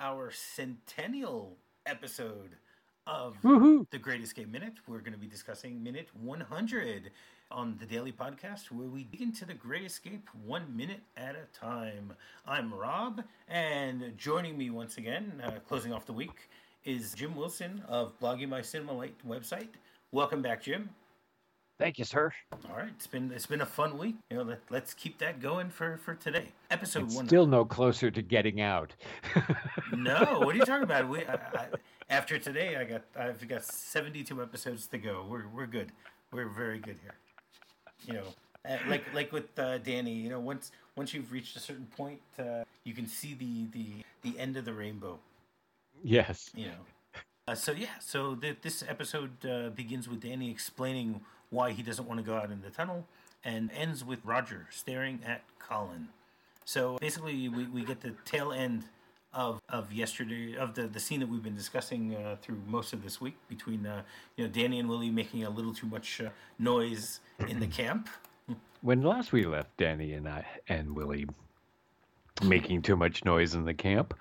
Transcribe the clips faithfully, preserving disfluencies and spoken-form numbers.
our centennial episode of Woohoo! the Great Escape Minute. We're going to be discussing minute one hundred on the Daily Podcast, where we dig into the Great Escape one minute at a time. I'm Rob, and joining me once again, uh, closing off the week, is Jim Wilson of Blogging My Cinema Light website. Welcome back, Jim. Thank you, sir. All right, it's been it's been a fun week. You know, let, let's keep that going for, for today. Episode it's one. Still no closer to getting out. No, what are you talking about? We I, I, after today, I got I've got seventy-two episodes to go. We're we're good. We're very good here. You know, uh, like like with uh, Danny. You know, once once you've reached a certain point, uh, you can see the, the the end of the rainbow. Yes. You know. Uh, so yeah, so th- this episode uh, begins with Danny explaining why he doesn't want to go out in the tunnel, and ends with Roger staring at Colin. So basically, we, we get the tail end of of yesterday, of the, the scene that we've been discussing uh, through most of this week, between uh, you know Danny and Willie making a little too much uh, noise in the camp. When last we left Danny and I and Willie making too much noise in the camp.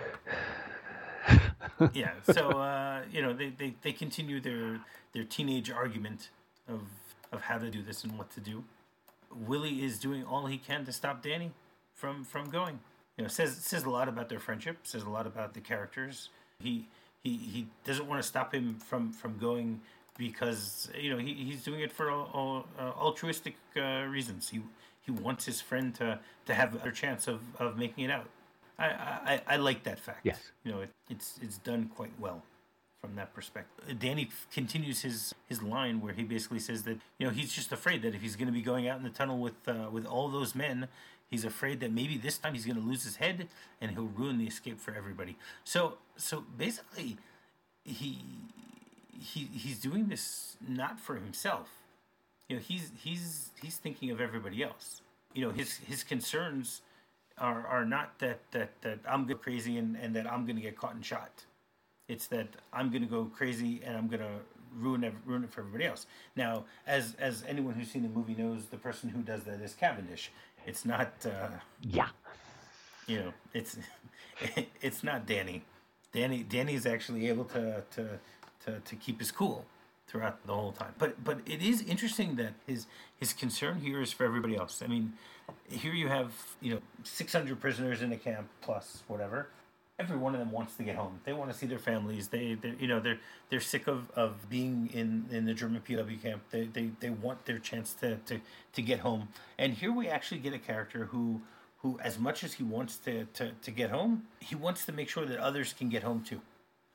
Yeah, so uh, you know they, they, they continue their their teenage argument of of how to do this and what to do. Willie is doing all he can to stop Danny from from going. You know, says says a lot about their friendship. Says a lot about the characters. He he he doesn't want to stop him from, from going because you know he, he's doing it for all, all, uh, altruistic uh, reasons. He he wants his friend to, to have a better chance of, of making it out. I, I, I like that fact. Yes. You know, it, it's it's done quite well from that perspective. Danny continues his, his line where he basically says that, you know, he's just afraid that if he's going to be going out in the tunnel with uh, with all those men, he's afraid that maybe this time he's going to lose his head and he'll ruin the escape for everybody. So so basically, he he he's doing this not for himself. You know, he's he's he's thinking of everybody else. You know, his his concerns are are not that that, that I'm going crazy and, and that I'm going to get caught and shot. It's that I'm going to go crazy and I'm going to ruin it, ruin it for everybody else. Now, as as anyone who's seen the movie knows, the person who does that is Cavendish. It's not. Uh, yeah. You know, it's it's not Danny. Danny Danny is actually able to to to, to keep his cool throughout the whole time. But but it is interesting that his his concern here is for everybody else. I mean, here you have you know six hundred prisoners in a camp plus whatever. Every one of them wants to get home. They want to see their families. They, they you know, they're they're sick of, of being in, in the German P W camp. They they, they want their chance to, to, to get home. And here we actually get a character who who, as much as he wants to, to, to get home, he wants to make sure that others can get home too.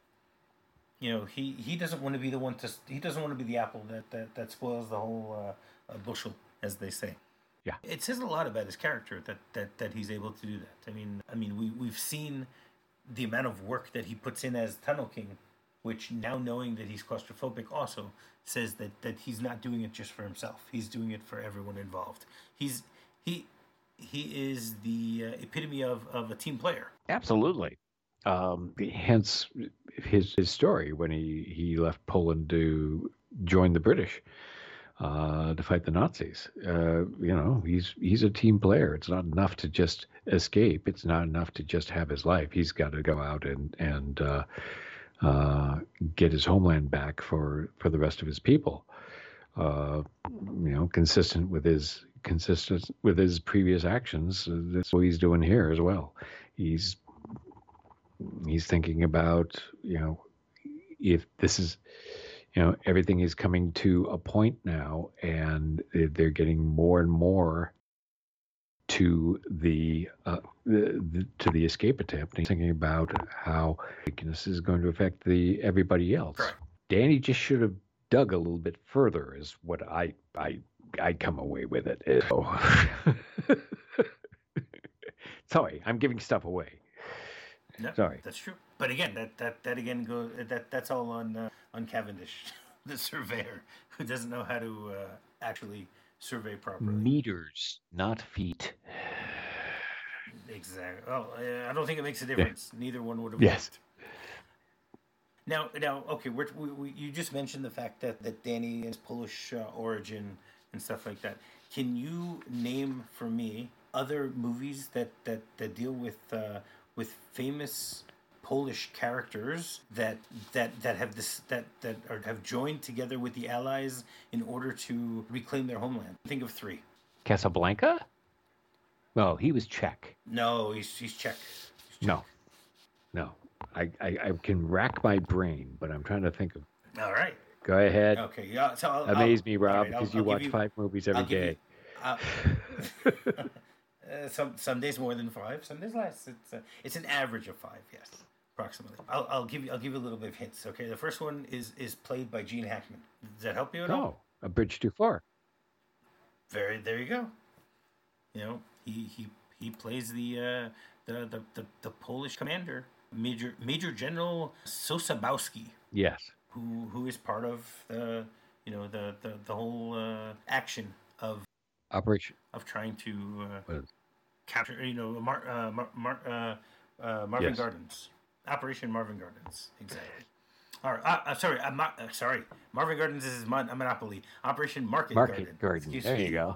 You know, he, he doesn't want to be the one to he doesn't want to be the apple that, that, that spoils the whole uh, uh, bushel, as they say. Yeah, it says a lot about his character that, that, that he's able to do that. I mean, I mean, we we've seen the amount of work that he puts in as Tunnel King, which now knowing that he's claustrophobic also says that, that he's not doing it just for himself. He's doing it for everyone involved. He's he he is the uh, epitome of, of a team player. Absolutely. Um, hence his his story when he, he left Poland to join the British uh, to fight the Nazis. Uh, you know, he's he's a team player. It's not enough to just escape. It's not enough to just have his life. He's got to go out and and uh, uh, get his homeland back for, for the rest of his people. Uh, you know, consistent with his consistent with his previous actions. Uh, that's what he's doing here as well. He's he's thinking about, you know, if this is, you know, everything is coming to a point now, and they're getting more and more to the, uh, the, the to the escape attempt. And he's thinking about how this is going to affect the everybody else. Correct. Danny just should have dug a little bit further, is what I I I come away with it. Oh. Sorry, I'm giving stuff away. No, Sorry, that's true. But again, that that, that again goes that that's all on uh, on Cavendish, the surveyor, who doesn't know how to uh, actually survey properly. Meters, not feet. Exactly. Well, uh, I don't think it makes a difference. Yeah. Neither one would have yes. worked. Now, now, okay. We're, we, we, you just mentioned the fact that, that Danny is Polish uh, origin and stuff like that. Can you name for me other movies that, that, that deal with uh, with famous Polish characters that that that have this that that are, have joined together with the Allies in order to reclaim their homeland. Think of three. Casablanca? No, he was Czech. No, he's he's Czech. He's Czech. No, no. I, I I can rack my brain, but I'm trying to think of. All right. Go ahead. Okay. Yeah. So I'll, Amaze I'll, me, Rob, right, because I'll, you I'll watch you, five movies every I'll day. You, uh, uh, some some days more than five, some days less. It's uh, it's an average of five, yes, approximately. I'll, I'll give you I'll give you a little bit of hints. Okay, the first one is is played by Gene Hackman. Does that help you at Oh, all? A Bridge Too Far. Very there you go. You know he he he plays the uh, the, the the the Polish commander, Major Major General Sosabowski. Yes. Who who is part of the you know the the the whole uh, action of Operation of trying to uh, capture, you know, Mar, uh, Mar, Mar, uh, uh, Marvin yes. Gardens, Operation Marvin Gardens, exactly. All right, uh, uh, sorry, I'm not uh, sorry. Marvin Gardens is mon- a monopoly. Operation Market, Market Garden. Garden. Excuse there me. you go.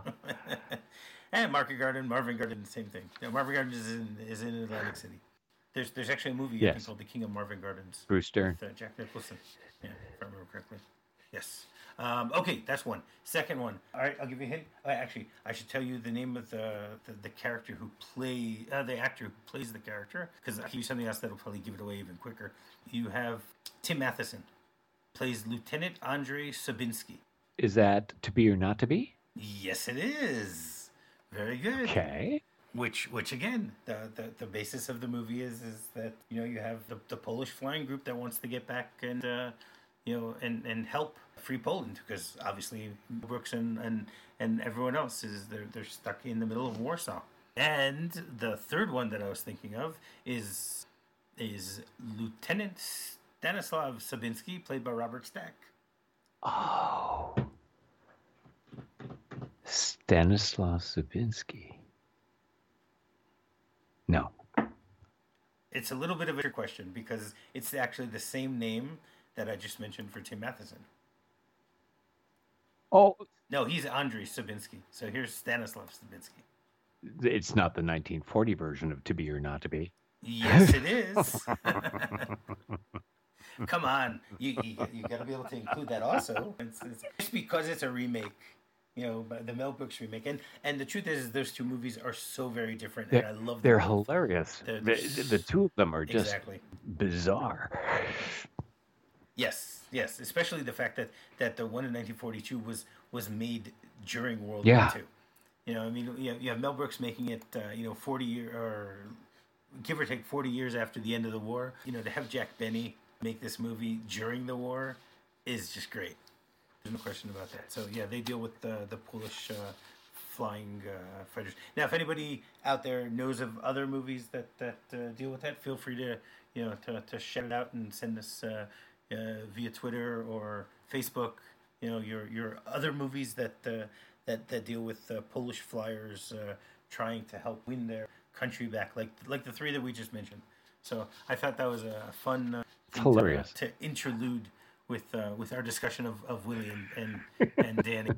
And Market Garden, Marvin Garden, same thing. No, Marvin Gardens is in is in Atlantic City. There's there's actually a movie yes. I think called The King of Marvin Gardens. Bruce Stern. With uh, Jack Nicholson. Yeah, if I remember correctly. Yes. Um, okay, that's one. Second one. All right, I'll give you a hint. Uh, actually, I should tell you the name of the the, the character who play uh, the actor who plays the character, because I'll give you something else that'll probably give it away even quicker. You have Tim Matheson plays Lieutenant Andrei Sabinski. Is that To Be or Not to Be? Yes, it is. Very good. Okay. Which, which again, the, the, the basis of the movie is is that you know you have the, the Polish flying group that wants to get back and uh, you know and, and help free Poland, because obviously Brooks and, and, and everyone else is they're they're stuck in the middle of Warsaw. And the third one that I was thinking of is is Lieutenant Stanislav Sabinski, played by Robert Stack. Oh, Stanislav Sabinski. No. It's a little bit of a trick question because it's actually the same name that I just mentioned for Tim Matheson. Oh. No, he's Andrei Sabinski. So here's Stanislav Sabinski. It's not the nineteen forty version of To Be or Not to Be. Yes, it is. Come on. You, you, you got to be able to include that also. It's, it's, just because it's a remake. You know, the Mel Brooks remake, and and the truth is, those two movies are so very different, they're, and I love them. They're both. hilarious. They're, they're, the, the two of them are just exactly. bizarre. Yes, yes, especially the fact that, that the one in nineteen forty-two was was made during World yeah. War Two. You know, I mean, you have, you have Mel Brooks making it, uh, you know, forty year or give or take forty years after the end of the war. You know, to have Jack Benny make this movie during the war is just great. There's no question about that. So yeah, they deal with the the Polish uh, flying uh, fighters. Now, if anybody out there knows of other movies that that uh, deal with that, feel free to you know to, to shout it out and send us uh, uh, via Twitter or Facebook. You know your your other movies that uh, that that deal with uh, Polish flyers uh, trying to help win their country back, like like the three that we just mentioned. So I thought that was a fun uh, thing hilarious to, to interlude with uh, with our discussion of, of Willie and, and, and Danny.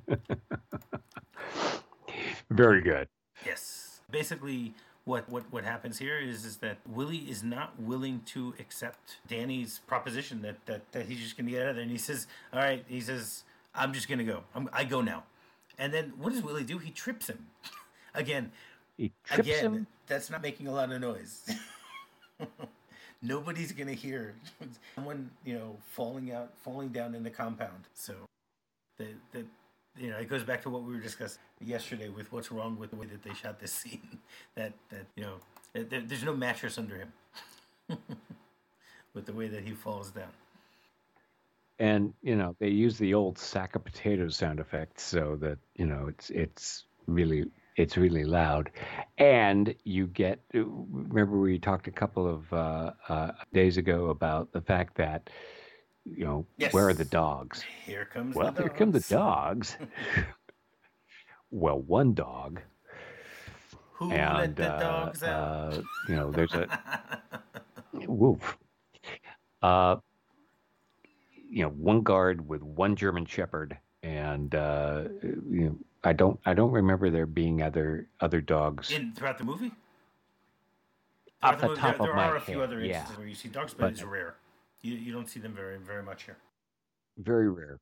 Very good. Yes. Basically, what, what, what happens here is, is that Willie is not willing to accept Danny's proposition that, that, that he's just going to get out of there. And he says, all right, he says, I'm just going to go. I'm, I go now. And then what does Willie do? He trips him. again, he trips again, him? That's not making a lot of noise. Nobody's gonna hear someone, you know, falling out, falling down in the compound. So, that that you know, it goes back to what we were discussing yesterday with what's wrong with the way that they shot this scene. That that you know, there, there's no mattress under him. With the way that he falls down. And you know, they use the old sack of potatoes sound effect, so that you know, it's it's really. It's really loud, and you get. Remember, we talked a couple of uh, uh, days ago about the fact that, you know, yes. Where are the dogs? Here comes well, the dogs. Here come the dogs. Well, one dog. Who and, let the uh, dogs out? Uh, you know, there's a woof. Uh, you know, one guard with one German Shepherd, and uh, you know. I don't. I don't remember there being other other dogs in throughout the movie. Off Throughout the the movie, there, top of there my are a few head, other yeah, instances where you see dogs, but but it's rare. You you don't see them very very much here. very rare.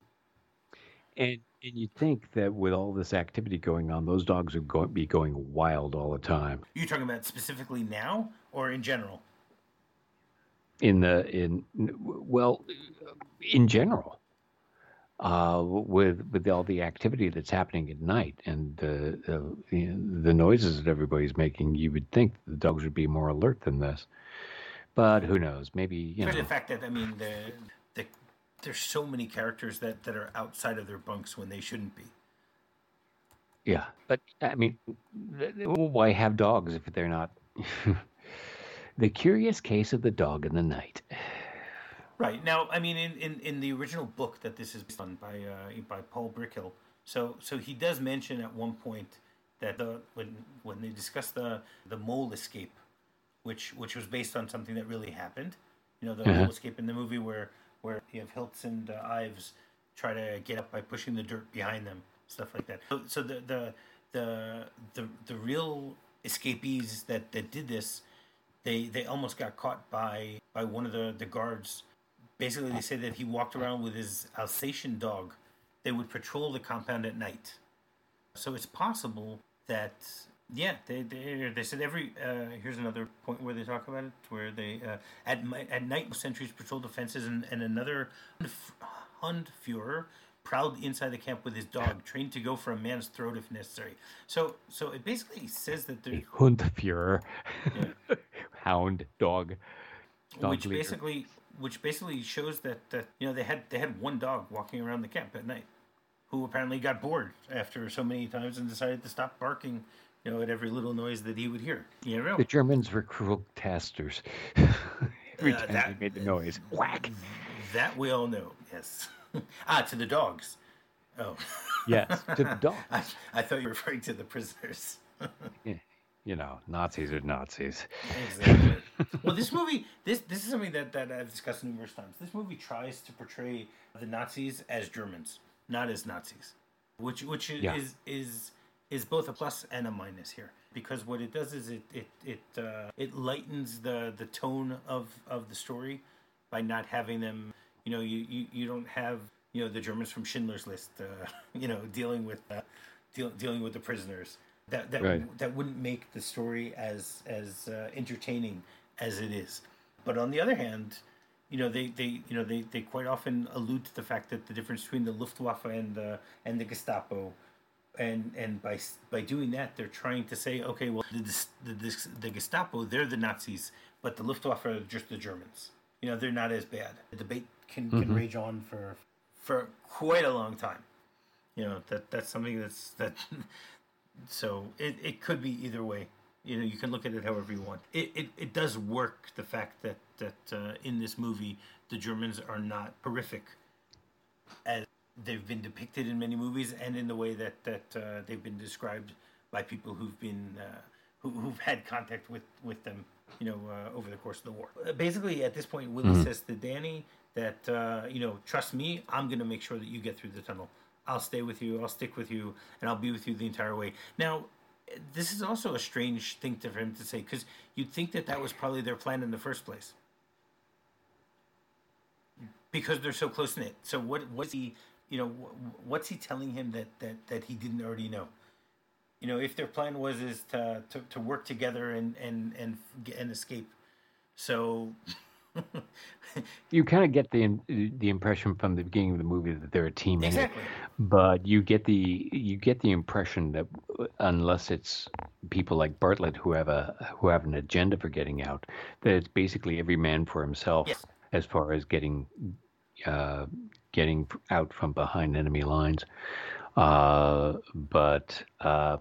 And and you think that with all this activity going on, those dogs would go, be going wild all the time. You talking about specifically now or in general? In the in well, in general, uh, with with all the activity that's happening at night and the the, the noises that everybody's making, you would think the dogs would be more alert than this. But who knows? Maybe you Especially know. the fact that I mean the the there's so many characters that that are outside of their bunks when they shouldn't be. Yeah, but I mean, why have dogs if they're not? The curious case of the dog in the night. Right now, I mean, in, in, in the original book that this is based on by uh, by Paul Brickhill, so so he does mention at one point that the when when they discuss the the mole escape, which which was based on something that really happened, you know, the Uh-huh. mole escape in the movie where where you have Hiltz and uh, Ives try to get up by pushing the dirt behind them, stuff like that. So, so the, the the the the real escapees that that did this, they they almost got caught by by one of the the guards. Basically, they say that he walked around with his Alsatian dog. They would patrol the compound at night. So it's possible that, yeah, they they, they said every. Uh, here's another point where they talk about it, where they uh, at at night sentries patrolled the fences, and, and another Hund Führer prowled inside the camp with his dog, trained to go for a man's throat if necessary. So so it basically says that there's A Hundführer, yeah. hound dog, dog which leader. basically which basically shows that, that you know they had they had one dog walking around the camp at night, who apparently got bored after so many times and decided to stop barking, you know, at every little noise that he would hear. You know, The Germans were cruel testers. Every uh, time that they made the noise, whack. that we all know. Yes, ah, to the dogs. Oh, Yes, to the dog. I, I thought you were referring to the prisoners. Yeah, you know, Nazis are Nazis. Exactly. Well, this movie, this this is something that, that I've discussed numerous times. This movie tries to portray the Nazis as Germans, not as Nazis, which which is Yeah. is, is is both a plus and a minus here. Because what it does is it it it uh, it lightens the the tone of of the story by not having them. You know, you you, you don't have you know the Germans from Schindler's List. Uh, you know, dealing with uh, deal, dealing with the prisoners. That that Right. that wouldn't make the story as as uh, entertaining as it is. But on the other hand, you know they, they you know they, they quite often allude to the fact that the difference between the Luftwaffe and the and the Gestapo, and and by by doing that they're trying to say, okay, well the the, the Gestapo, they're the Nazis, but the Luftwaffe are just the Germans. You know, they're not as bad. The debate can, can Mhm. rage on for for quite a long time. You know, that that's something that's that so it, it could be either way. You know, you can look at it however you want. It it, it does work, the fact that that uh, in this movie the Germans are not horrific as they've been depicted in many movies, and in the way that that uh, they've been described by people who've been uh, who, who've had contact with with them. You know, uh, over the course of the war. Uh, basically, at this point, Willie Mhm. says to Danny that uh, you know, trust me, I'm going to make sure that you get through the tunnel. I'll stay with you. I'll stick with you, and I'll be with you the entire way. Now, this is also a strange thing to, for him to say, because you'd think that that was probably their plan in the first place, because they're so close knit. So what? What's he? You know, what's he telling him that that that he didn't already know? You know, if their plan was is to to, to work together and and and and escape. So. You kind of get the the impression from the beginning of the movie that they're a team, anyway. Exactly. But you get the you get the impression that uh, unless it's people like Bartlett who have a who have an agenda for getting out, that it's basically every man for himself Yes. as far as getting uh, getting out from behind enemy lines. Uh, but uh,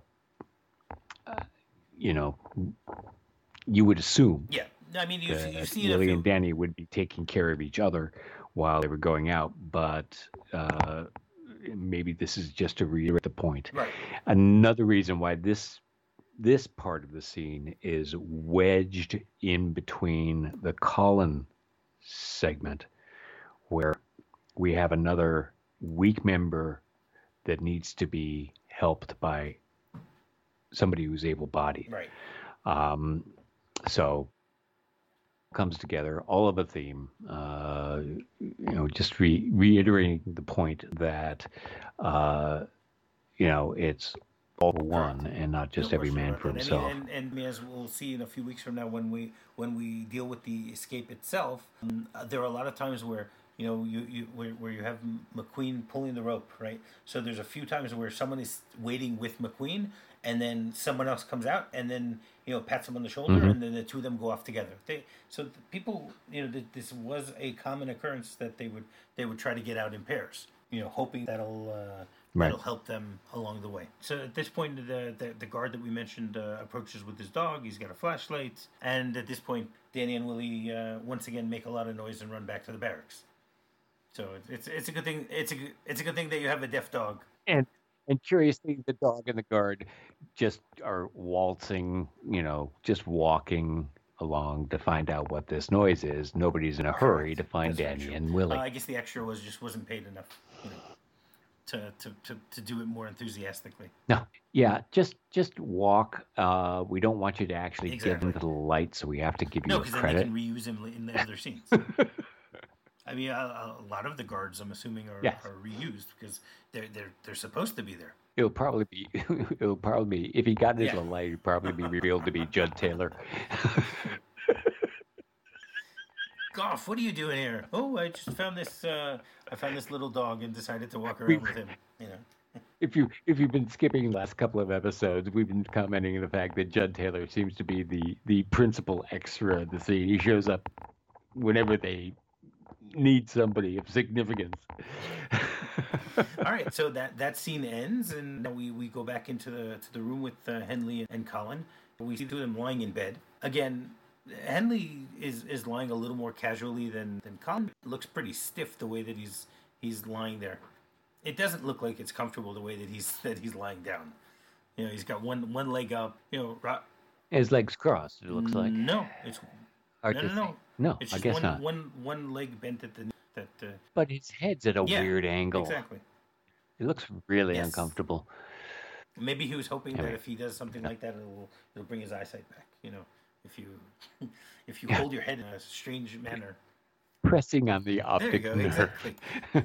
you know, you would assume Yeah. I mean, you you that see it a Willie few. and Danny would be taking care of each other while they were going out, but uh, maybe this is just to reiterate the point. Right. Another reason why this this part of the scene is wedged in between the Colin segment, where we have another weak member that needs to be helped by somebody who's able-bodied. Right. Um, So comes together, all of a theme. Uh, you know, just re- reiterating the point that uh, you know it's all for Correct. one and not No just every question man about for that. I mean, himself. and and as we'll see in a few weeks from now, when we when we deal with the escape itself, um, uh, there are a lot of times where you know you, you where, where you have McQueen pulling the rope, right? So there's a few times where someone is waiting with McQueen, and then someone else comes out, and then you know pats him on the shoulder, Hmm. and then the two of them go off together. They so the people, you know, th- this was a common occurrence that they would they would try to get out in pairs, you know, hoping that'll. Uh, Right. that'll help them along the way. So at this point, the the, the guard that we mentioned uh, approaches with his dog. He's got a flashlight, and at this point, Danny and Willie uh, once again make a lot of noise and run back to the barracks. So it's it's a good thing. It's a it's a good thing that you have a deaf dog. And and curiously, the dog and the guard just are waltzing, you know, just walking along to find out what this noise is. Nobody's in a hurry Correct. to find That's very Danny true. and Uh, Willie. I guess the extra was just wasn't paid enough, you know, to to, to, to do it more enthusiastically. No, yeah, just just walk. Uh, we don't want you to actually get Exactly. into the light, so we have to give No, you a because then they can credit. reuse him in the other scenes. I mean, a, a lot of the guards, I'm assuming, are, Yes, are reused because they're they're they're supposed to be there. it'll probably be. It'll probably be. If he got into Yeah. the light, it'd probably be revealed to be Judd Taylor. Goff, what are you doing here? Oh, I just found this. Uh, I found this little dog and decided to walk we around with him. You know. if you if you've been skipping the last couple of episodes, we've been commenting on the fact that Judd Taylor seems to be the the principal extra of the scene. He shows up whenever they need somebody of significance. All right, so that that scene ends, and we, we go back into the to the room with uh, Henley and Colin. We see two of them lying in bed again. Henley is is lying a little more casually than than Colin. It looks pretty stiff the way that he's he's lying there. It doesn't look like it's comfortable the way that he's that he's lying down. You know, he's got one one leg up. You know, ro- His legs crossed. It looks like. no, it's Hard no to no see. no. No, It's I just guess one not. one one leg bent at the that. Uh, But his head's at a yeah, weird angle. exactly. It looks really Yes. uncomfortable. Maybe he was hoping that Anyway, if he does something like that, it'll it'll bring his eyesight back. You know, if you if you hold your head in a strange manner. pressing on the There you optic go. nerve. Exactly.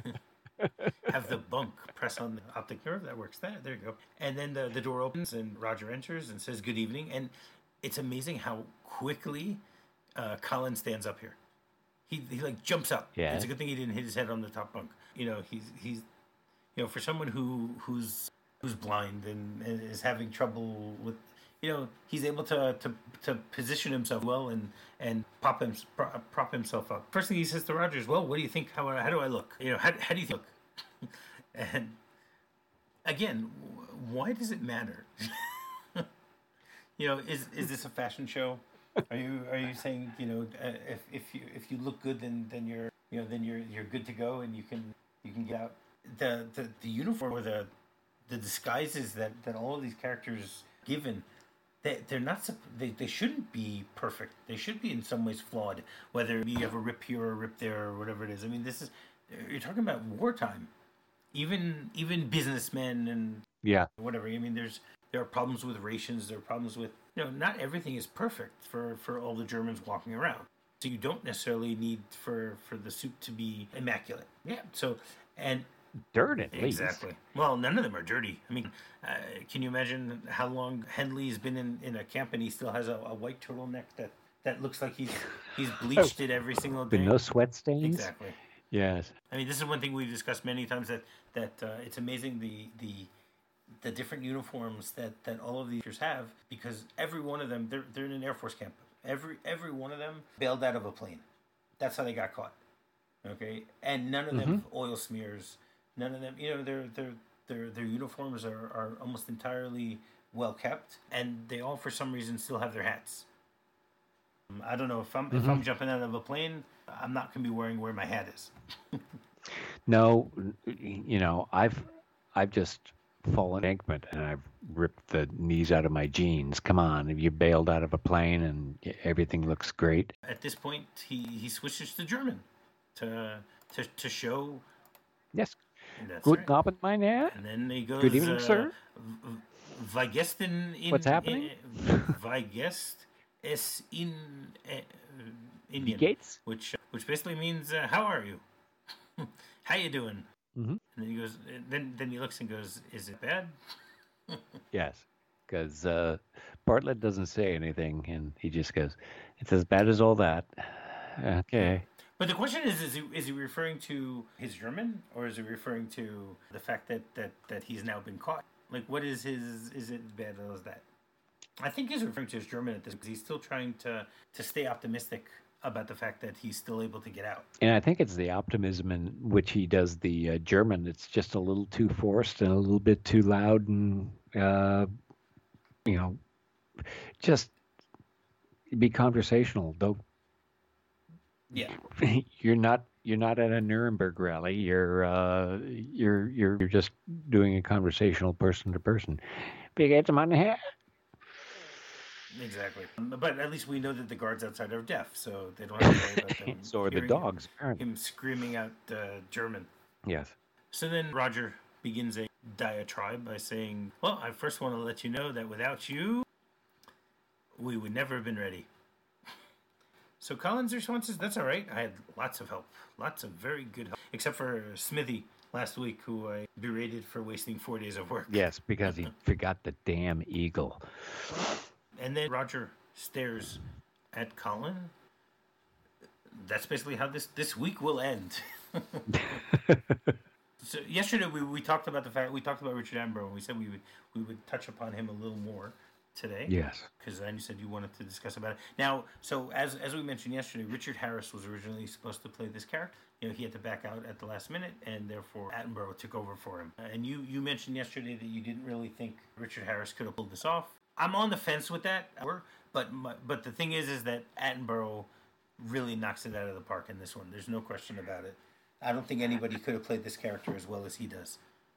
Have the bunk press on the optic nerve. That works. There, there you go. And then the, the door opens and Roger enters and says good evening. And it's amazing how quickly uh, Colin stands up here. He, he like jumps up. Yeah. It's a good thing he didn't hit his head on the top bunk. You know, he's he's you know, for someone who who's who's blind and, and is having trouble with, you know, he's able to to, to position himself well and and pop him prop, prop himself up. First thing he says to Rogers, "Well, what do you think? How how do I look? You know, how how do you look?" And again, why does it matter? You know, is is this a fashion show? Are you are you saying, you know, uh, if if you if you look good, then then you're you know then you're you're good to go and you can you can get out. The the, the uniform or the the disguises that, that all of these characters given, they they're not they, they shouldn't be perfect. They should be in some ways flawed. Whether you have a rip here or a rip there or whatever it is. I mean, this is you're talking about wartime. Even even businessmen and Yeah. whatever. I mean, there's there are problems with rations. There are problems with you know not everything is perfect for, for all the Germans walking around. So you don't necessarily need for, for the suit to be immaculate. Yeah. So and Dirt at least. exactly. Well, none of them are dirty. I mean, uh, can you imagine how long Henley's been in, in a camp and he still has a, a white turtleneck that, that looks like he's he's bleached it every single day. With no sweat stains. Exactly. Yes. I mean, this is one thing we've discussed many times that that uh, it's amazing the the the different uniforms that, that all of these actors have because every one of them they're they're in an Air Force camp. Every every one of them bailed out of a plane. That's how they got caught. Okay, and none of them have oil smears. None of them, you know, their their their their uniforms are, are almost entirely well kept, and they all for some reason still have their hats. Um, I don't know if I'm if I'm jumping out of a plane, I'm not gonna be wearing where my hat is. No, you know, I've I've just fallen embankment and I've ripped the knees out of my jeans. Come on, have you bailed out of a plane and everything looks great? At this point, he, he switches to German to to to show. Yes. That's Guten right. Abend, mein Herr. And then he goes. Good evening, uh, sir. Weigest in, in What's happening? In, Weigest es in uh, Indian, Gates. which which basically means uh, how are you? How you doing? Mm-hmm. And then he goes. Then then he looks and goes, is it bad? Yes, because uh, Bartlett doesn't say anything, and he just goes, "It's as bad as all that." Yeah. Okay. But the question is, is he, is he referring to his German, or is he referring to the fact that, that, that he's now been caught? Like, what is his, is it bad as that? I think he's referring to his German at this because he's still trying to, to stay optimistic about the fact that he's still able to get out. And I think it's the optimism in which he does the uh, German. It's just a little too forced and a little bit too loud, and uh, you know, just be conversational. Don't. Yeah. You're not. You're not at a Nuremberg rally. You're. Uh, you're. You're. You're just doing a conversational person to person. Big heads on the head. Exactly. But at least we know that the guards outside are deaf, so they don't have to worry about them So are the hearing dogs, him, apparently. him screaming out uh, German. Yes. So then Roger begins a diatribe by saying, well, I first want to let you know that without you, we would never have been ready. So Colin's response is, that's all right. I had lots of help. Lots of very good help. Except for Smithy last week, who I berated for wasting four days of work. Yes, because he forgot the damn eagle. And then Roger stares at Colin. That's basically how this, this week will end. So yesterday we, we talked about the fact we talked about Richard Attenborough, and we said we would we would touch upon him a little more today. Yes. Because then you said you wanted to discuss about it. Now, so as as we mentioned yesterday, Richard Harris was originally supposed to play this character. You know, he had to back out at the last minute, and therefore Attenborough took over for him. And you you mentioned yesterday that you didn't really think Richard Harris could have pulled this off. I'm on the fence with that, but my, but the thing is, is that Attenborough really knocks it out of the park in this one. There's no question about it. I don't think anybody could have played this character as well as he does.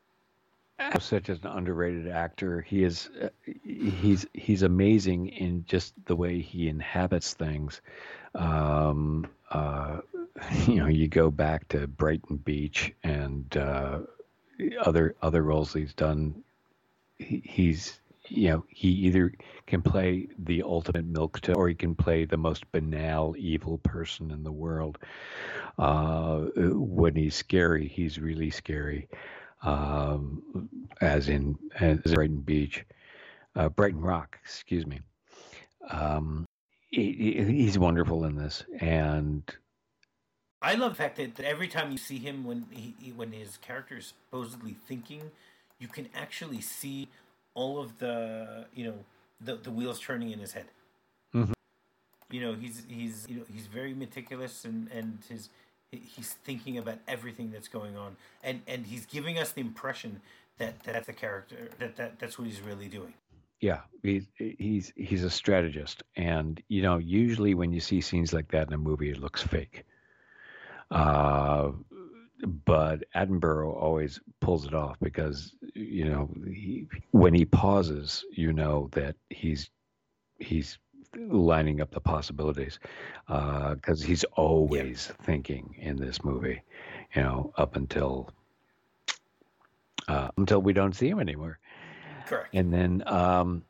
Such an underrated actor. He is uh, he's he's amazing in just the way he inhabits things. Um, uh, you know, you go back to Brighton Beach and uh, other other roles he's done. He, he's you know he either can play the ultimate milk toast or he can play the most banal evil person in the world. Uh, when he's scary, he's really scary. Um, as in as Brighton Beach, uh, Brighton Rock, excuse me. Um, he, he- he's wonderful in this, and I love the fact that, that every time you see him when he, he when his character is supposedly thinking, you can actually see all of the you know the, the wheels turning in his head. Mhm. You know he's he's you know he's very meticulous and and his he's thinking about everything that's going on, and and he's giving us the impression that, that that's the character that, that that's what he's really doing. yeah, he's he's he's a strategist, and you know, usually when you see scenes like that in a movie, it looks fake. Uh, but Attenborough always pulls it off because you know he, when he pauses, you know that he's he's lining up the possibilities because uh, he's always Yeah. thinking in this movie, you know, up until uh, until we don't see him anymore. Correct. And then, um,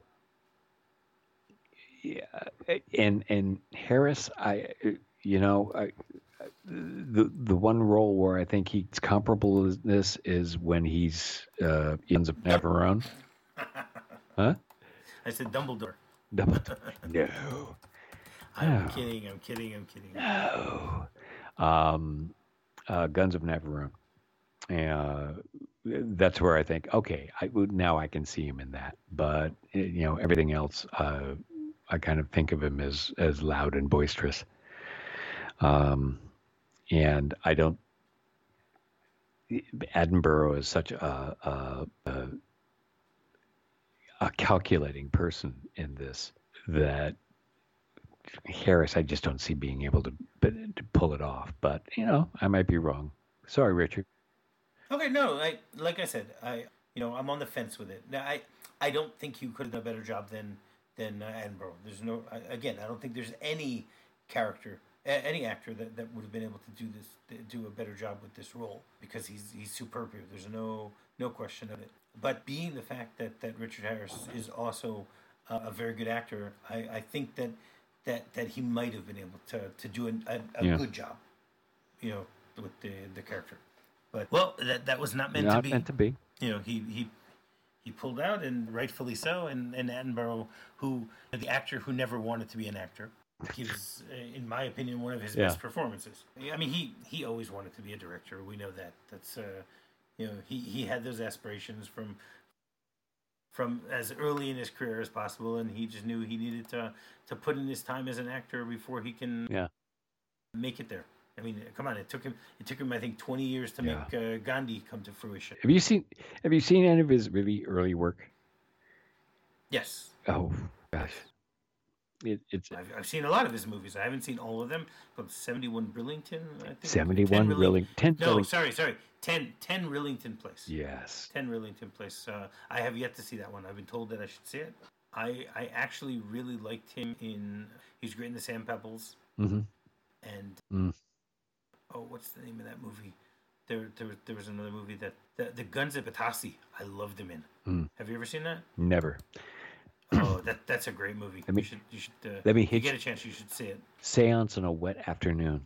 yeah, and and Harris, I, you know, I, the the one role where I think he's comparable to this is when he's uh, ends up Navarone. Huh? I said Dumbledore. Dumbledore. No. I'm No. kidding. I'm kidding. I'm kidding. No. Um, uh, Guns of Navarone. Uh, that's where I think, okay, I now I can see him in that. But you know, everything else, uh, I kind of think of him as as loud and boisterous. Um, and I don't. Attenborough is such a a, a a calculating person in this that Harris, I just don't see being able to, to pull it off. But you know, I might be wrong. Sorry, Richard. Okay, no, I like I said, I you know I'm on the fence with it. Now I I don't think you could have done a better job than than uh, Attenborough. There's no I, again, I don't think there's any character, a- any actor that, that would have been able to do this, to do a better job with this role because he's he's superb here. There's no no question of it. But being the fact that that Richard Harris is also uh, a very good actor, I I think that that that he might have been able to to do a, a, a Yeah. good job, you know, with the the character. But well, that that was not meant to Not be. meant to be. You know, he he he pulled out, and rightfully so. And and Attenborough, who the actor who never wanted to be an actor, gives, in my opinion, one of his Yeah. best performances. I mean, he he always wanted to be a director. We know that. That's uh, you know, he he had those aspirations from from as early in his career as possible, and he just knew he needed to to put in his time as an actor before he can Yeah. make it there. I mean, come on, it took him it took him I think twenty years to Yeah. make uh, Gandhi come to fruition. Have you seen Have you seen any of his really early work? Yes. Oh gosh, it, it's I've, I've seen a lot of his movies. I haven't seen all of them, but seventy-one Rillington, I think. seventy-one ten Rilling. ten No, Rilling. sorry, sorry. ten, ten Rillington Place. Yes. ten Rillington Place. Uh, I have yet to see that one. I've been told that I should see it. I I actually really liked him in. He's great in the Sand Pebbles. Mm-hmm. And Mm. oh, what's the name of that movie? There, there, was- there was another movie that the, the Guns of Batasi. I loved him in. Mm. Have you ever seen that? Never. Oh, that that's a great movie. Let me- you should, you should. Uh, let me if you hit get you- a chance, you should see it. Seance on a Wet Afternoon.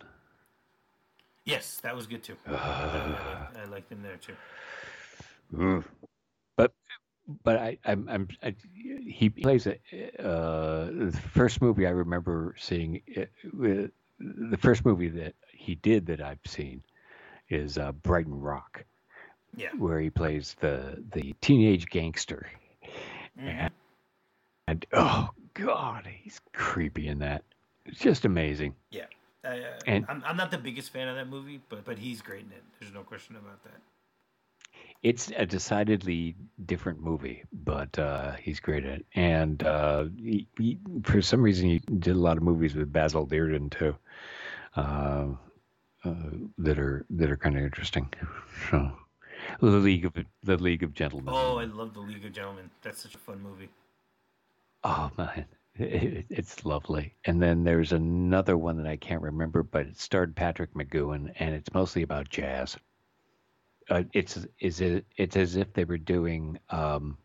Yes, that was good too. I, liked, I liked him there too. Mm. But but I I'm, I'm I, he plays a uh, the first movie I remember seeing it, uh, the first movie that he did that I've seen is uh, Brighton Rock, Yeah. where he plays the the teenage gangster. Mhm. And, and oh god, he's creepy in that. It's just amazing. Yeah. I, uh, And- I'm, I'm not the biggest fan of that movie, but but he's great in it. There's no question about that. It's a decidedly different movie, but uh, he's great at it. And uh, he, he, for some reason, he did a lot of movies with Basil Dearden too, uh, uh, that are that are kind of interesting. So, the League of the League of Gentlemen. Oh, I love The League of Gentlemen. That's such a fun movie. Oh man, it, it's lovely. And then there's another one that I can't remember, but it starred Patrick McGowan, and it's mostly about jazz. Uh, it's is it it's as if they were doing um,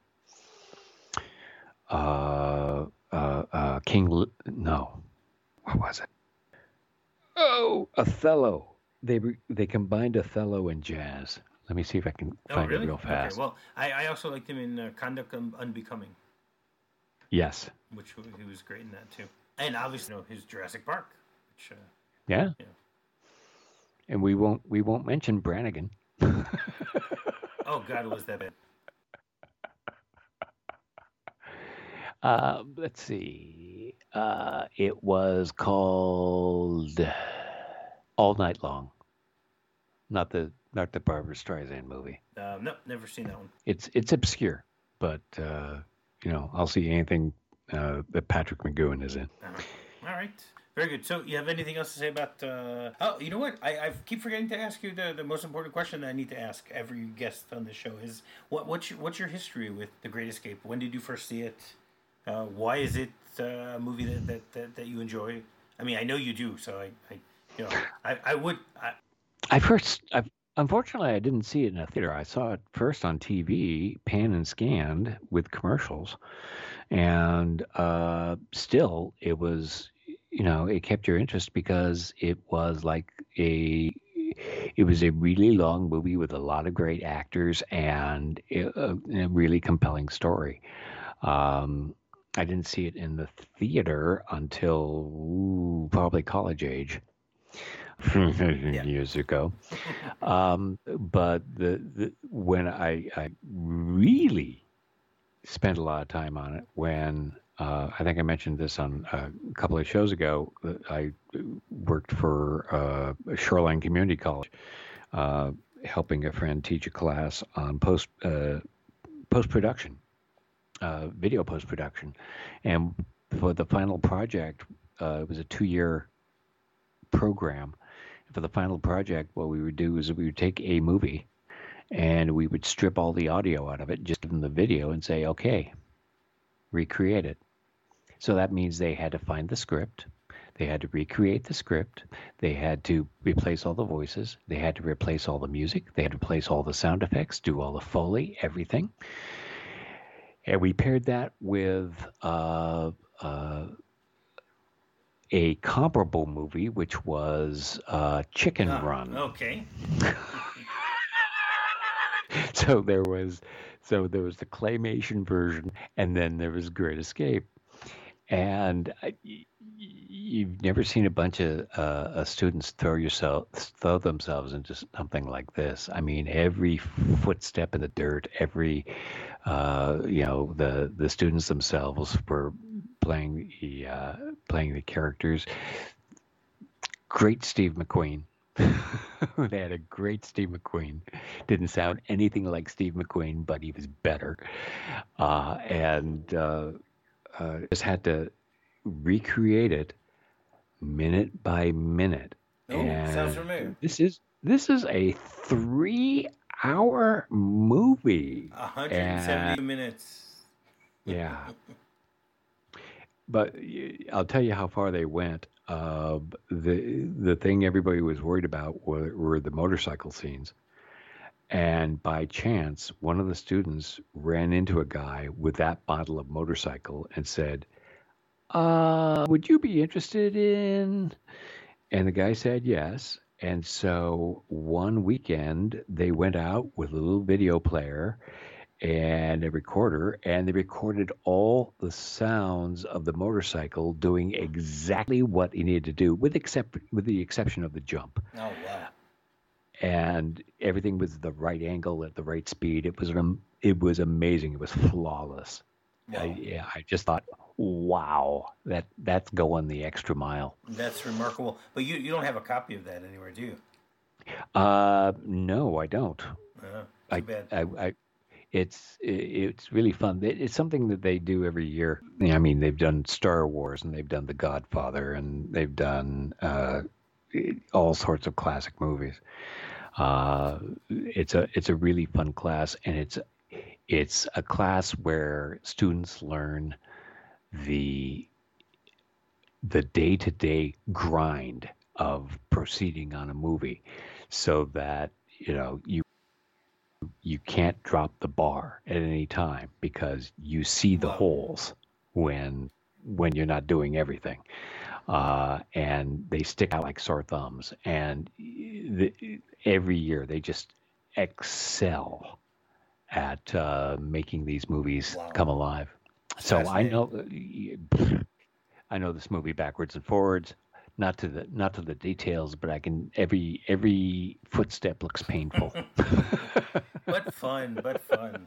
uh, uh, uh, King. L- no, what was it? Oh, Othello. They re- they combined Othello and jazz. Let me see if I can Oh, find really? it real fast. Okay. Well, I, I also liked him in uh, Conduct Un- Unbecoming, Yes. which w- he was great in that too. And obviously, you know, his Jurassic Park, which uh, Yeah. Yeah. And we won't we won't mention Brannigan. oh god, was that bad? Uh, let's see. Uh, it was called All Night Long. Not the not the Barbara Streisand movie. Um, no, never seen that one. It's it's obscure, but uh, you know I'll see anything uh, that Patrick McGowan is in. Uh-huh. All right. Very good. So, you have anything else to say about? Uh... Oh, you know what? I, I keep forgetting to ask you the, the most important question that I need to ask every guest on the show is what what's your, what's your history with The Great Escape? When did you first see it? Uh, why is it uh, a movie that, that, that, that you enjoy? I mean, I know you do, so I, I you know I, I would. I... I first, I unfortunately I didn't see it in a theater. I saw it first on T V, pan and scanned with commercials, and uh, still it was. You know, it kept your interest because it was like a, it was a really long movie with a lot of great actors and a, a really compelling story. Um, I didn't see it in the theater until ooh, probably college age, years ago. Um, but the, the when I, I really spent a lot of time on it when. Uh, I think I mentioned this on uh, a couple of shows ago. I worked for uh, Shoreline Community College, uh, helping a friend teach a class on post uh, post production, uh, video post production, and for the final project, uh, it was a two year program. For the final project, what we would do is we would take a movie, and we would strip all the audio out of it, just give them the video, and say, "Okay, recreate it." So that means they had to find the script, they had to recreate the script, they had to replace all the voices, they had to replace all the music, they had to replace all the sound effects, do all the Foley, everything. And we paired that with uh, uh, a comparable movie, which was uh, Chicken Ah, Run. okay. So there was, so there was the claymation version, and then there was Great Escape. And I- y- y- you've never seen a bunch of uh, uh, students throw yourself throw themselves into something like this. I mean, every footstep in the dirt, every uh, you know, the the students themselves were playing the uh, playing the characters. Great Steve McQueen. They had a great Steve McQueen. Didn't sound anything like Steve McQueen, but he was better. Uh, and uh, uh, just had to recreate it minute by minute. Oh, sounds And familiar. this is this is a three hour movie. one hundred seventy And minutes. yeah, but y- I'll tell you how far they went. Uh, the the thing everybody was worried about were, were the motorcycle scenes. And by chance, one of the students ran into a guy with that model of motorcycle and said, uh, would you be interested in? And the guy said yes. And so one weekend, they went out with a little video player and a recorder, and they recorded all the sounds of the motorcycle doing exactly what he needed to do, with except with the exception of the jump. Oh, wow. And everything was the right angle at the right speed. It was an, it was amazing. It was flawless. I, Wow. yeah, I just thought, wow, that that's going the extra mile. That's remarkable. But you, you don't have a copy of that anywhere, do you? Uh, no, I don't. Uh, too I, bad. I, I it's it's really fun. It- It's something that they do every year. Yeah, I mean, they've done Star Wars and they've done The Godfather and they've done uh, all sorts of classic movies. Uh, it's a it's a really fun class, and it's it's a class where students learn the the day-to-day grind of proceeding on a movie, so that you know you you can't drop the bar at any time because you see the Wow. holes when when you're not doing everything, uh, and they stick out like sore thumbs. And the, every year they just excel at uh, making these movies Wow. come alive. It's So I fascinating. know I know this movie backwards and forwards, not to the not to the details, but I can every every footstep looks painful. But fun, but fun.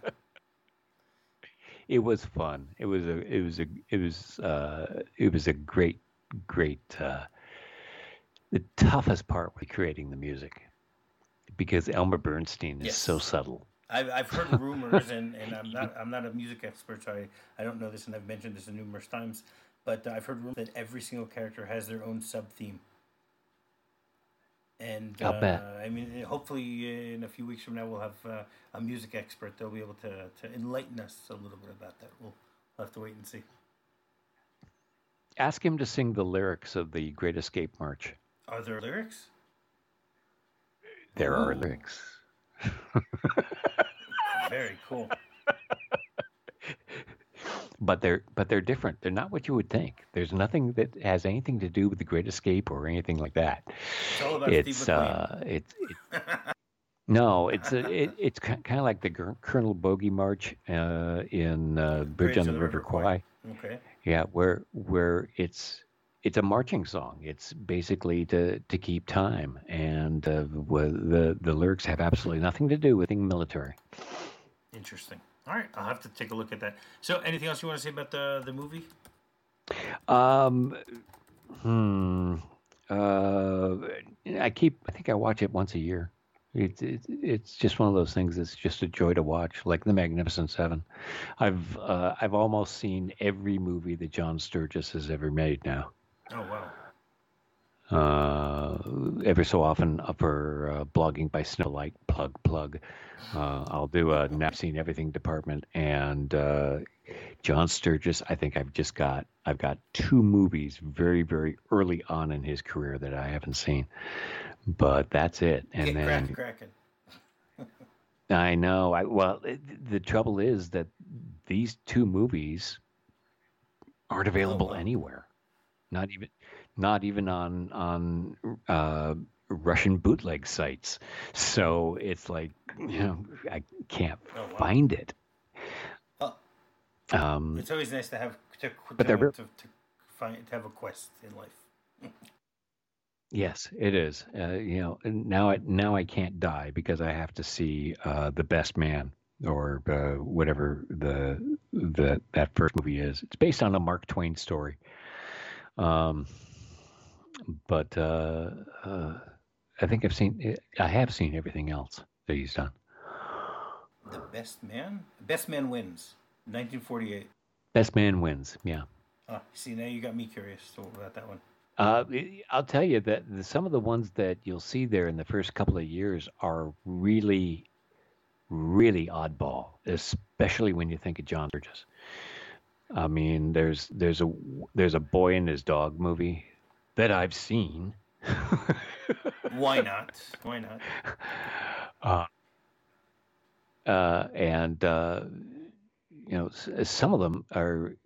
It was fun. It was a it was a it was uh it was a great great uh the toughest part was creating the music because Elmer Bernstein is so Yes. subtle. I've, I've heard rumors, and, and I'm not I'm not a music expert, so I, I don't know this, and I've mentioned this numerous times. But I've heard rumors that every single character has their own sub theme, and I'll uh, bet. I mean, hopefully in a few weeks from now we'll have uh, a music expert. They'll be able to, to enlighten us a little bit about that. We'll, we'll have to wait and see. Ask him to sing the lyrics of the Great Escape March. Are there lyrics? There are Ooh, lyrics. very cool. But they're but they're different. They're not what you would think. There's nothing that has anything to do with the Great Escape or anything like that. It's all about Steve It's McQueen. uh, it's it, no, it's a, it, it's kind of like the Gr- Colonel Bogey March uh, in uh, Bridge Bridge on of the the River River Kwai. Kwai. Okay. Yeah, where where it's it's a marching song. It's basically to to keep time, and uh, wha- the the lyrics have absolutely nothing to do with anything military. Interesting. All right, I'll have to take a look at that. So, anything else you want to say about the the movie? Um, hmm. Uh, I keep. I think I watch it once a year. It's it's it's just one of those things that's just a joy to watch, like The Magnificent Seven. I've uh, I've almost seen every movie that John Sturges has ever made now. Oh wow. Uh, every so often, uh, for uh, blogging by Snowlight, plug plug, uh, I'll do a I've seen everything department, and uh, John Sturges. I think I've just got I've got two movies very very early on in his career that I haven't seen, but that's it. And Get crack then cracking. I know. I well, it, the trouble is that these two movies aren't Oh available wow. anywhere. Not even not even on on uh, Russian bootleg sites. So it's like, you know, I can't Oh wow. find it. Oh, Um, it's always nice to have to but they're to, re- to, to find to have a quest in life. yes, it is. Uh, you know, and now I now I can't die because I have to see uh, The Best Man, or uh, whatever the the that first movie is. It's based on a Mark Twain story. Um, but uh, uh, I think I've seen I have seen everything else that he's done. The Best Man. Best Man wins. nineteen forty-eight. Best Man wins. Yeah. Oh, see, now you got me curious about that one. Uh, I'll tell you that the, some of the ones that you'll see there in the first couple of years are really, really oddball, especially when you think of John Sturges. I mean, there's there's a there's a boy and his dog movie that I've seen. Why not? Why not? uh, uh, and uh, you know, s- some of them are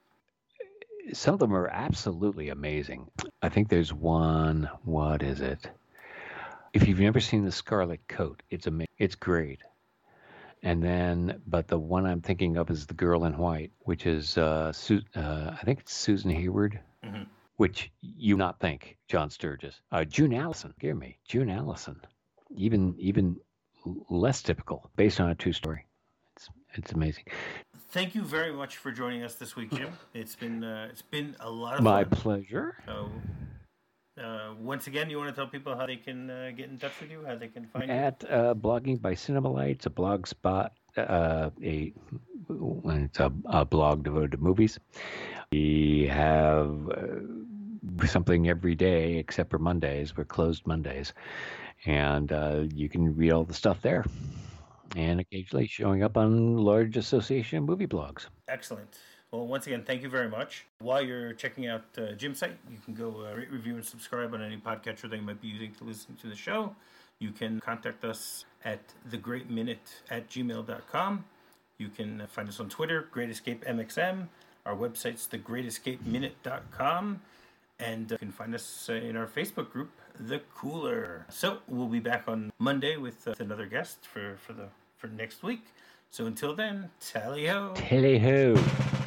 some of them are absolutely amazing. I think there's one. What is it? If you've never seen The Scarlet Coat, it's amazing. It's great. And then, but the one I'm thinking of is The Girl in White, which is uh, Su- uh I think it's Susan Hayward, Mm-hmm. which you not think John Sturges. Uh, June Allison, hear me, June Allison, even even less typical, based on a true story. It's it's amazing. Thank you very much for joining us this week, Jim. It's been uh, it's been a lot of My fun. pleasure. So, uh, once again, you want to tell people how they can uh, get in touch with you, how they can find you? At uh, Blogging by Cinemalites, a blog spot, uh, a when it's a, a blog devoted to movies. We have uh, something every day except for Mondays. We're closed Mondays, and uh, you can read all the stuff there. And occasionally showing up on large association movie blogs. Excellent. Well, once again, thank you very much. While you're checking out uh, Jim's site, you can go uh, rate, review, and subscribe on any podcatcher that you might be using to listen to the show. You can contact us at thegreatminute at gmail dot com. You can uh, find us on Twitter, Great Escape M X M. Our website's the great escape minute dot com. And uh, you can find us uh, in our Facebook group, The Cooler. So we'll be back on Monday with uh, another guest for, for the for next week. So until then, tally ho. Tally ho.